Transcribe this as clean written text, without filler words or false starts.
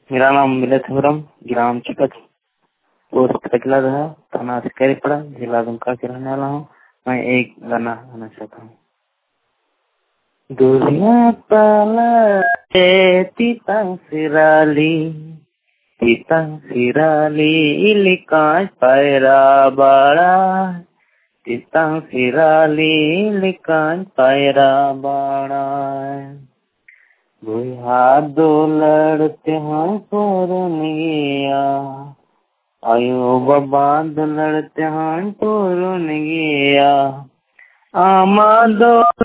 मेरा नाम मिलथपुरम, ग्राम चिकट, पोस्ट कचलादहा, थाना सिकरीपड़ा, जिला दुमका के रहने वाला हूँ। मैं एक गाना गाना चाहता हूँ। दुनिया तीता सिराली इलिकाय पैरा बड़ा, तीता सिराली इलिकाय पैरा बड़ा। बुढ़ा दो लड़ते हैं तोरनिया, आयो बाबा दो लड़ते हैं तोरनिया, आमा दो